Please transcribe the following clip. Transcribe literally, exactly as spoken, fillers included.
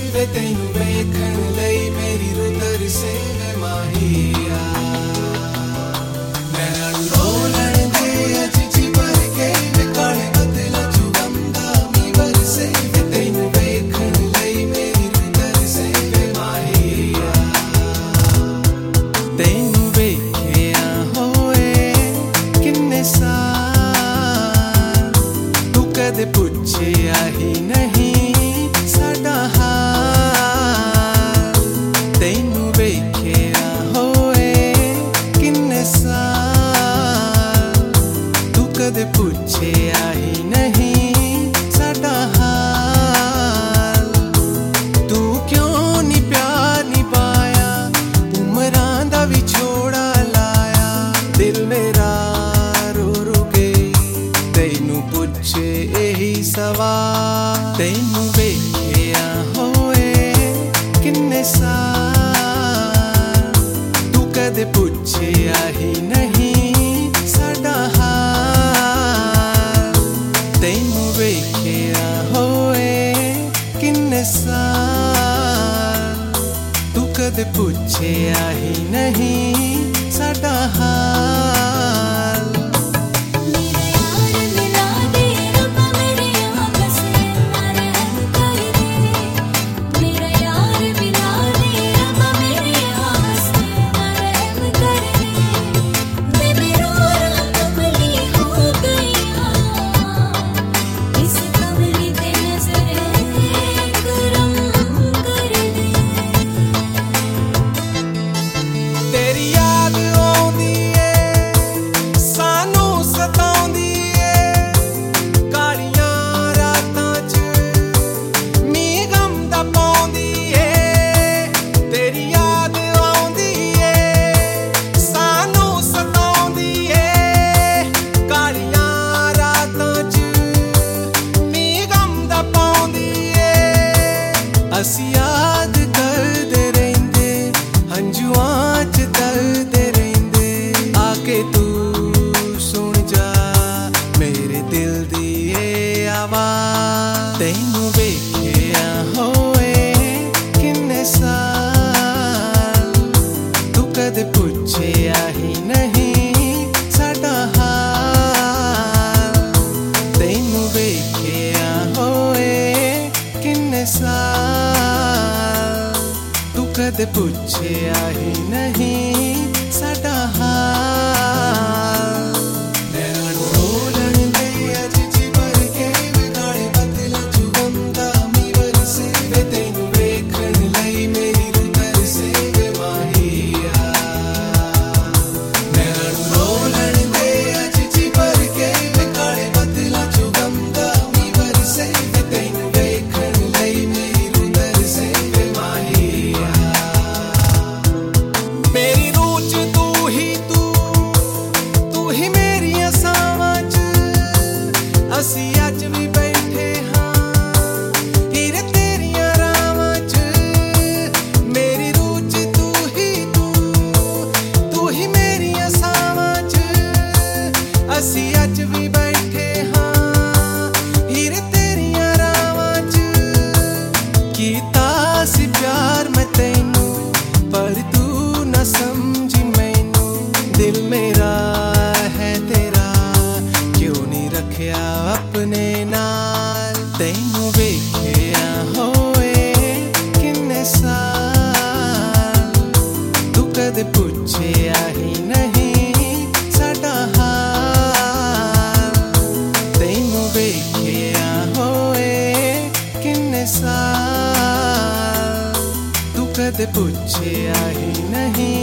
वे तैनू वेखण लई मेरी रुदर से वे माहिया नैना रोलण दे अज जी भर के वे काले बदला चुगंदा मी बरसे वे तैनू वेखण लई मेरी रुदर से वे माहिया तैनू वेखिया होए किन्ने साल तू कदे पुछया ही नहीं साडा हाल तैनू वेखिया होए किन्ने साल तू कदे पुछया ही नहीं साडा हाल तू क्यों नी प्यार निभाया उमरां दा विछोड़ा लाया दिल मेरा रो रो के तैनू पुछे यही सवाल तैनू वेखिया होए किन्ने साल तू कदे पुछया ही नहीं साडा हाल तैनू वेखिया होए किन्ने साल तू कदे पुछया ही नहीं साडा हाल असी याद करदे रहिंदे हंजुआं च तरदे रहिंदे आके तू सुन जा मेरे दिल दी ए आवाज़ तैनू वेखिया होए किन्ने साल तू कदे पुछया ही नहीं साडा हाल तैनू वेखिया होए किन्ने साल तू कदे पुछया ही नहीं साडा हाल नैना रोलण दे अज जी भर के वे काले बदला चुगंदा मी बरसे वे तैनू वेखण लई मेरी रुदर से वे माहिया नैना रोलण दे अज जी भर के वे काले बदला चुगंदा मी बरसे वे तैनू वेखण लई मेरी रुदर से वे माहिया मेरी रूह च तू ही तू तू ही मेरी असावां च असी अज भी बैठे हां हीरे तेरियां रावां च मेरी रूह च तू ही तू तू ही मेरी असावां च असी अज भी बैठे हां हीरे तेरियां रावां च कीता सी प्यार मैं तैनू पर तू न समझी मैनू दिल मेरा है तेरा क्यों नहीं रखया अपने नाल तैनू वेखिया होए किन्ने साल तू कदे पुछया ही नहीं साडा हाल तैनू वेखिया होए किन्ने साल तू कदे पुछया ही नहीं